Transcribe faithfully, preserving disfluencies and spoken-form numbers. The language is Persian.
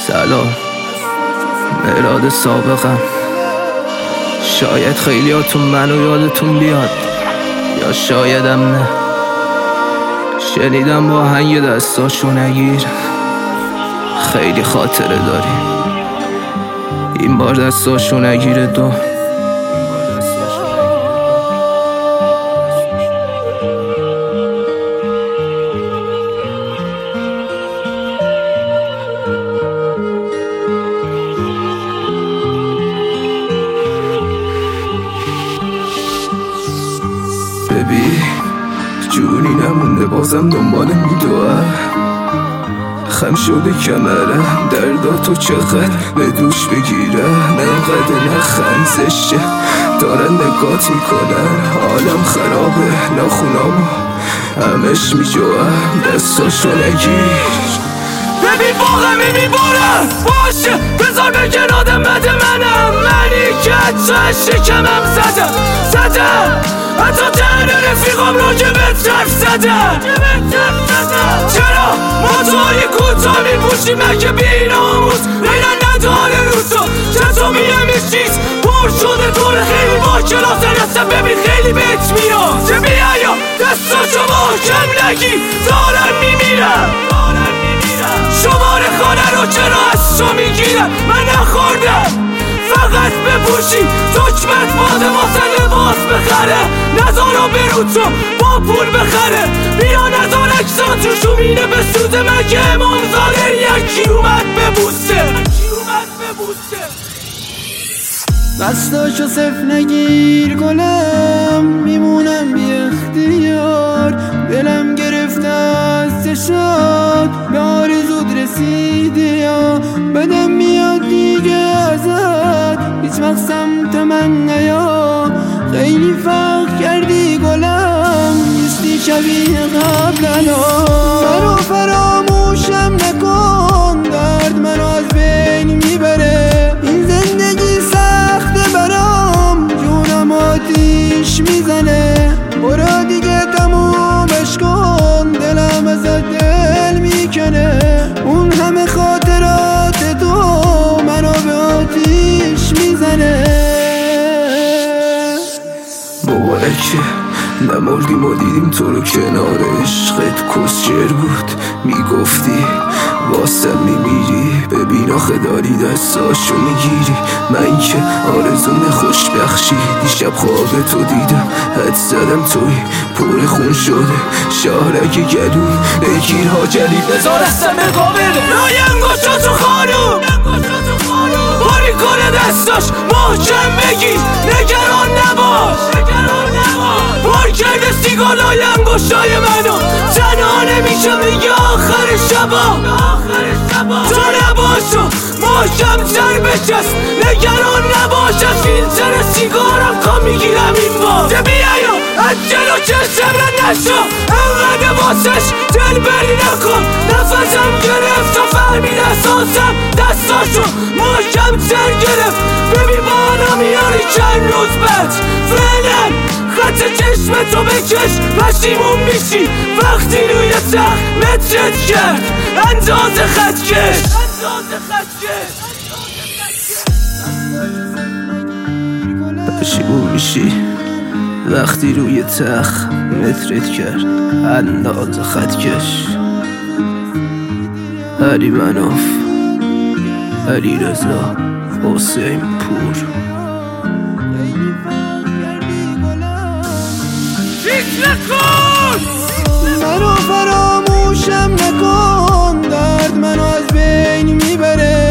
سلام، مهراد سابقم. شاید خیلیاتون منو یادتون بیاد، یا شایدم نه. شنیدم با آهنگ دستاشو نگیر خیلی خاطره داری. این بار دستاشو نگیر دو. ببین جونی نمونده، بازم دنبال میدوه. خم شده کمرم، درداتو چقدر به دوش بگیره. نقدر نخند زشه، دارن نگات میکنن. حالم خرابه، ناخونامو همش میجوه. دستاشو نگیر. ببین واقعی میبارم باشه، بذار بگن آدم بده منم. منی که حتی شکمم زدم زدم حتی تنه رفیقام رو که به طرف زدم. چرا ماتوهای کوتا میپوشیم اگه بیناموز ریلن نداره رو تو؟ چطور میگم این چیز پر شده طور خیلی با کلاس هستم. ببین خیلی بهت میاد چه بیایا دستاشو محکم نگیر، دارم میمیرم. شماره خانه رو چرا از تو میگیرم؟ من نخوردم فقط بپوشی دکمت باده واسه لباس بخره. نذارم برو تو با پول بخره. بیا نذار اکسان تو شومینه به سود من که امام زاده یکی اومد ببوسه. دستاشو صف نگیر گلم، میمونم بی اختیار. دلم گرفته از چشات، به آرزود رسیدی یا بدم میاد دیگه ازت. هیچ وقت سمت من نیا، خیلی فرق کردی گلم. نیستی شبیه قبلنا. منو فراموشم نکن، درد منو از بین میبره. این زندگی سخته برام، جونم آتیش میزنه. برو دیگه تمومش کن، دلم ازت دل میکنه. اون همه خاطرات تو منو به آتیش میزنه. مبارکه نمردیم و دیدیم تو رو کنار عشقت. کسچر بود میگفتی واسه میمیری. ببین آخه داری دستاشو میگیری. من که آرزوم خوشبخشی، دیشب خواب تو دیدم. حد زدم توی پر خون شده شاهرگ گلوی. بگیر هاجری بذار استم قابله رای انگاشتو خانوم باری کنه دستاش محکم بگیر. نگران نباش بار کرده سیگالای انگشتای منو. تنها نمیشه میگه آخر شبا. تو نباشو محکم تر بچست. نگران نباش از فیلتر سیگارم کام میگیرم این بار. ده بیایا از جلو چشم را نشو، انقدر واسش دل بری نکن. نفسم گرفت و فهمید اساسم دستاشو محکم تر گرفت. ببین بانا میاری چند روز بعد فعلا خط چشم تو بکش. پشیمون میشی وقتی روی تخت مترت کرد اندازه خط کش. پشیمون میشی وقتی روی تخت مترت کرد اندازه خط کش. علی مناف، علی رضا، حسین پور. منو فراموشم نکن، درد منو از بین میبره.